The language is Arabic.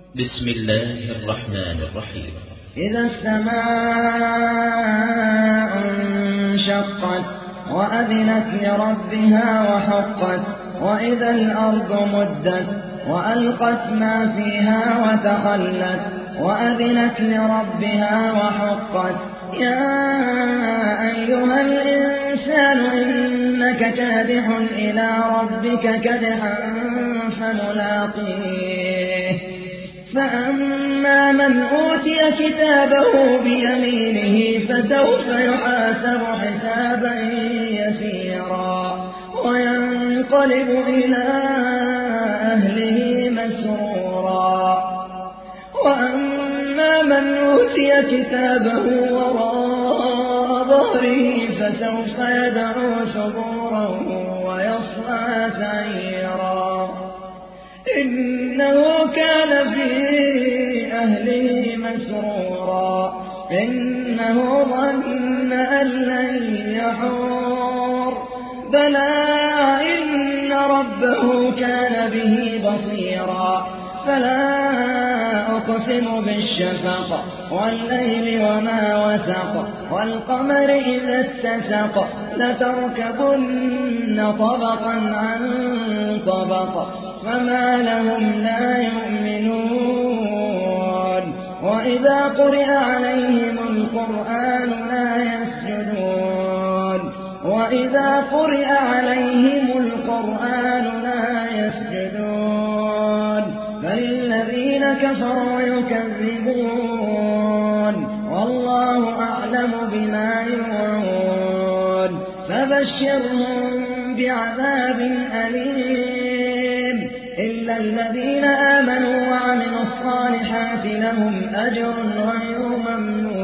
بسم الله الرحمن الرحيم. إذا السماء انشقت وأذنت لربها وحقت وإذا الأرض مدت وألقت ما فيها وتخلت وأذنت لربها وحقت يا أيها الإنسان إنك كادح إلى ربك كدحا فملاقيه فأما من أوتي كتابه بيمينه فسوف يحاسب حسابا يسيرا وينقلب إلى أهله مسرورا وأما من أوتي كتابه وراء ظهره فسوف يدعو ثبورا ويصلى سعيرا إنه كان في أهله مسرورا إنه ظن أن لن يحور بلى إن ربه كان به بصيرا فلا أقسم بالشفق والليل وما وسق والقمر إذا اتسق لتركبن طبقا عن طبق فما لهم لا يؤمنون وإذا قرئ عليهم القرآن لا يسجدون وإذا قرئ عليهم القرآن لا يسجدون بل الذين كفروا يكذبون والله أعلم بما يوعون فبشرهم بعذاب أليم إلا الذين آمنوا وعملوا الصالحات لهم أجر غير ممنون